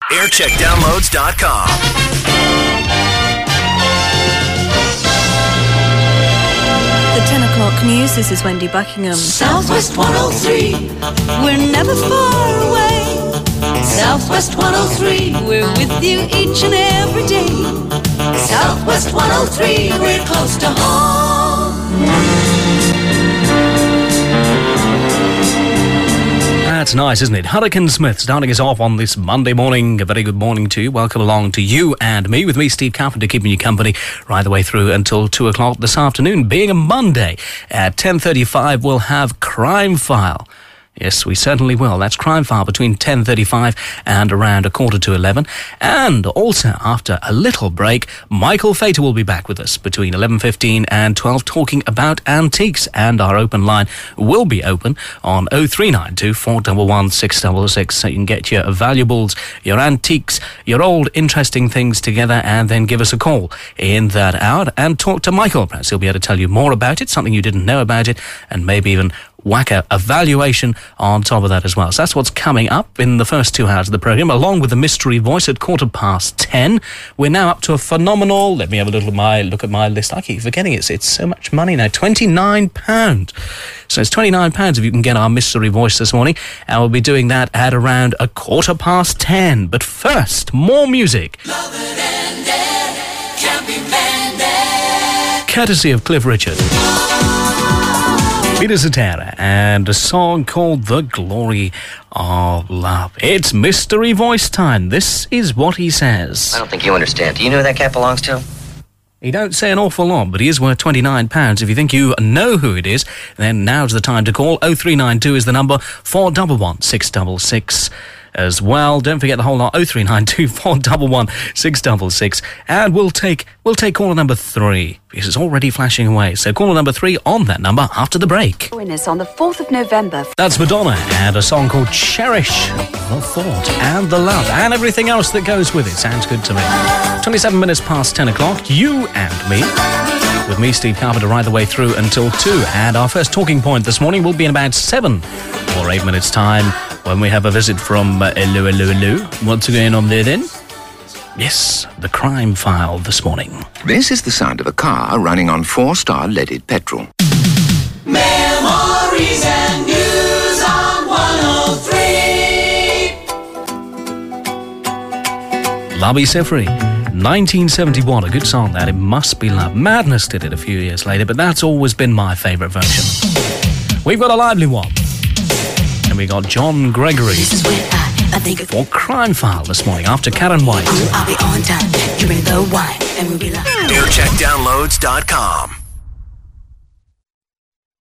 Aircheckdownloads.com. The 10 o'clock news, this is Wendy Buckingham. Southwest 103, we're never far away. Southwest 103, we're with you each and every day. Southwest 103, we're close to home. That's nice, isn't it? Hurricane Smith starting us off on this Monday morning. A very good morning to you. Welcome along to you and me, with me, Steve Carpenter, keeping you company right the way through until 2 o'clock this afternoon. Being a Monday, at 10:35 we'll have Crime File. Yes, we certainly will. That's Crime File between 10:35 and around 11:45. And also, after a little break, Michael Fater will be back with us between 11:15 and 12, talking about antiques. And our open line will be open on 0392 411 666, so you can get your valuables, your antiques, your old interesting things together, and then give us a call in that hour and talk to Michael. Perhaps he'll be able to tell you more about it, something you didn't know about it, and maybe even whack a valuation on top of that as well. So that's what's coming up in the first 2 hours of the programme, along with the mystery voice at 10:15. We're now up to a phenomenal, let me have a little look at my list. I keep forgetting it's so much money now, £29. So it's £29 if you can get our mystery voice this morning, and we'll be doing that at around 10:15. But first, more music. Love it ended, can't be mended. Courtesy of Cliff Richard, Peter Cetera, and a song called The Glory of Love. It's mystery voice time. This is what he says. I don't think you understand. Do you know who that cat belongs to? He don't say an awful lot, but he is worth £29. If you think you know who it is, then now's the time to call. 0392 is the number, 411 666. As well, don't forget the whole lot, 0392 411 666. And we'll take caller number 3, because it's already flashing away. So caller number 3 on that number after the break. Join us on the 4th of November. That's Madonna, and a song called Cherish, the thought and the love and everything else that goes with it. Sounds good to me. 27 minutes past 10 o'clock, you and me. With me, Steve Carpenter, right the way through until 2. And our first talking point this morning will be in about 7 or 8 minutes' time, when we have a visit from Hello. What's going on there then? Yes, the Crime File this morning. This is the sound of a car running on 4-star leaded petrol. Memories and news on 103. Labi Siffre, 1971, a good song that. It Must Be Love. Madness did it a few years later, but that's always been my favourite version. We've got a lively one. And we got John Gregory for Crime File this morning after Karen White. I'll be on time. You bring the wine and we'll be live. Aircheckdownloads.com.